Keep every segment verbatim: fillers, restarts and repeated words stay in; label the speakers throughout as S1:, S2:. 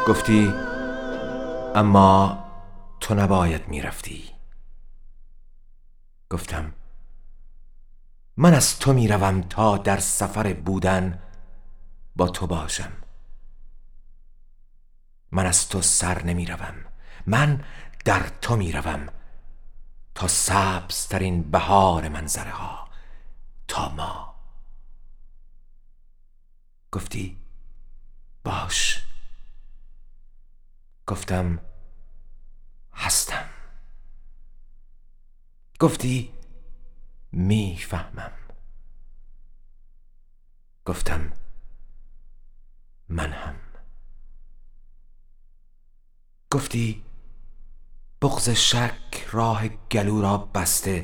S1: گفتی اما تو نباید میرفتی. گفتم من از تو میروم تا در سفر بودن با تو باشم. من از تو سر نمیروم، من در تو میروم تا سبزترین بهار منظره ها، تا ما. گفتی باش. گفتم هستم. گفتی میفهمم. گفتم من هم. گفتی بغض شک راه گلو را بسته،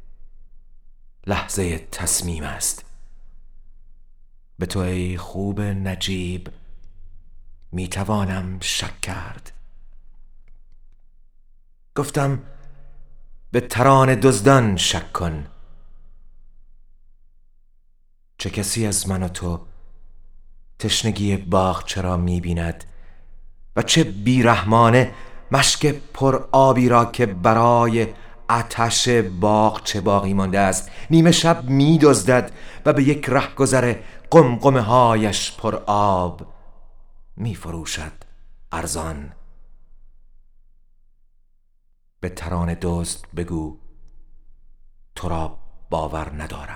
S1: لحظه تصمیم است. به تو ای خوب نجیب میتوانم شک کرد. گفتم به ترانه دزدان شک کن. چه کسی از من و تو تشنگی باغ چرا میبیند و چه بیرحمانه مشک پر آبی را که برای آتش باغ چه باقی مانده است نیمه شب میدزدد و به یک رهگذر قمقمه هایش پر آب میفروشد ارزان. به ترانه دزد بگو تو را باور ندارم.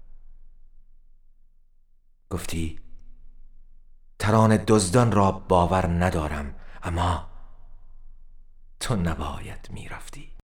S1: گفتی ترانه دزدان را باور ندارم، اما تو نباید میرفتی.